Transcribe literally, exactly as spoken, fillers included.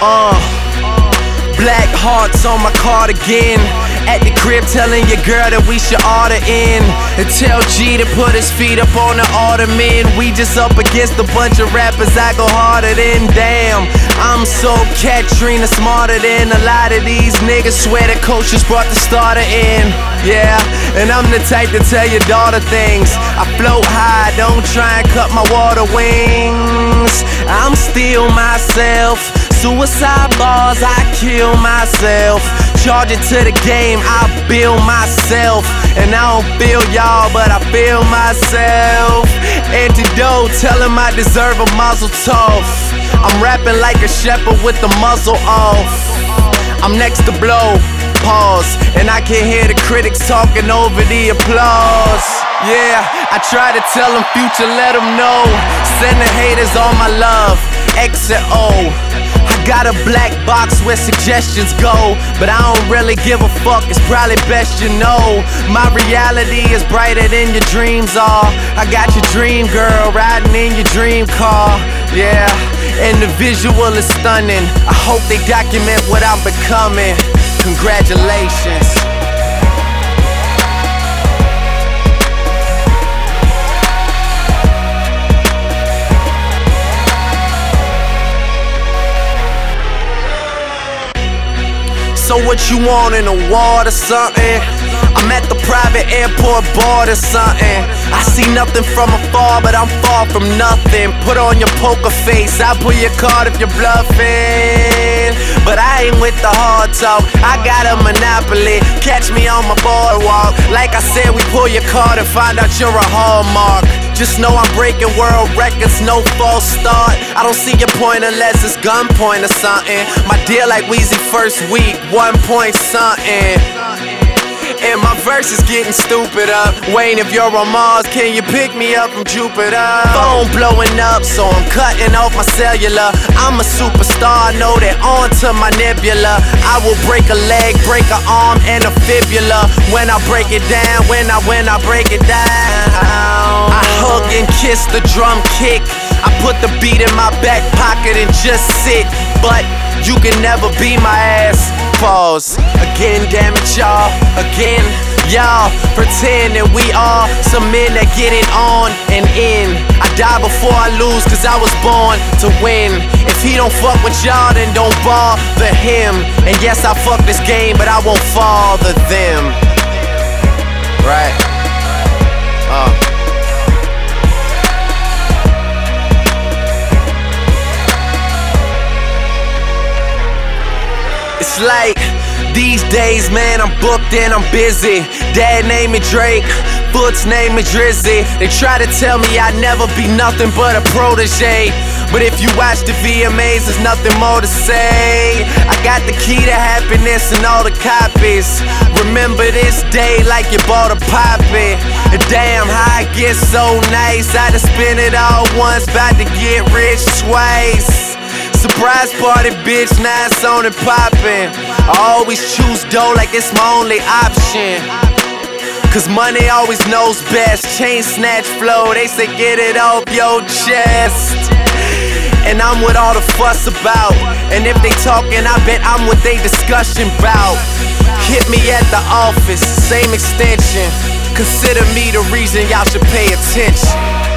Uh, black hearts on my cardigan. At the crib telling your girl that we should order in. And tell G to put his feet up on the ottoman. We just up against a bunch of rappers I go harder than. Damn, I'm so Katrina, smarter than a lot of these niggas. Swear the coach just brought the starter in. Yeah, and I'm the type to tell your daughter things. I float high, don't try and cut my water wings. I'm still myself. Suicide bars, I kill myself. Charge it to the game, I build myself. And I don't feel y'all, but I feel myself. Antidote, tell him I deserve a muzzle tough. I'm rapping like a shepherd with the muzzle off. I'm next to blow, pause. And I can hear the critics talking over the applause. Yeah, I try to tell them future, let them know. Send the haters all my love, X and O. I got a black box where suggestions go, but I don't really give a fuck, it's probably best you know. My reality is brighter than your dreams are. I got your dream girl riding in your dream car. Yeah, and the visual is stunning. I hope they document what I'm becoming. Congratulations. So what you want, in a ward or something? I'm at the private airport board or something. I see nothing from afar, but I'm far from nothing. Put on your poker face, I'll pull your card if you're bluffing. But I ain't with the hard talk, I got a monopoly. Catch me on my boardwalk. Like I said, we pull your card and find out you're a hallmark. Just know I'm breaking world records, no false start. I don't see your point unless it's gunpoint or something. My deal like Weezy first week, one point something. And my verse is getting stupider. Wayne, if you're on Mars, can you pick me up from Jupiter? Phone blowing up, so I'm cutting off my cellular. I'm a superstar, know that onto my nebula. I will break a leg, break an arm, and a fibula. When I break it down, when I, when I break it down. I hug and kiss the drum kick. I put the beat in my back pocket and just sit. But you can never be my ass. Pause. Again, damn it, y'all. Again, y'all pretend that we are some men that get it on and in. I die before I lose, cause I was born to win. If he don't fuck with y'all, then don't bother him. And yes, I fuck this game, but I won't father them. Right. Uh. It's like these days, man, I'm booked and I'm busy. Dad named me Drake, Foot's name is Drizzy. They try to tell me I'd never be nothing but a protege. But if you watch the V M As, there's nothing more to say. I got the key to happiness and all the copies. Remember this day like you bought a poppy. And damn, how I get so nice. I done spent it all once, about to get rich twice. Surprise party, bitch, now it's on and poppin'. I always choose dough like it's my only option. Cause money always knows best. Chain snatch flow, they say get it off your chest. And I'm what all the fuss about. And if they talking, I bet I'm what they discussion bout. Hit me at the office, same extension. Consider me the reason y'all should pay attention.